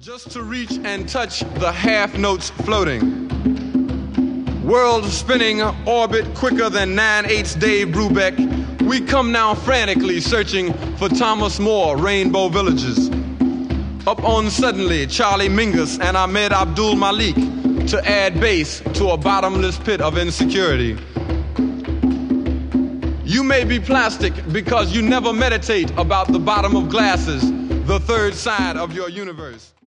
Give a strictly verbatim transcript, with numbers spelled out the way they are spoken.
Just to reach and touch the half notes floating. World spinning, orbit quicker than nine eighths Dave Brubeck. We come now frantically searching for Thomas More, Rainbow Villages. Up on suddenly Charlie Mingus and Ahmed Abdul Malik to add bass to a bottomless pit of insecurity. You may be plastic because you never meditate about the bottom of glasses, the third side of your universe.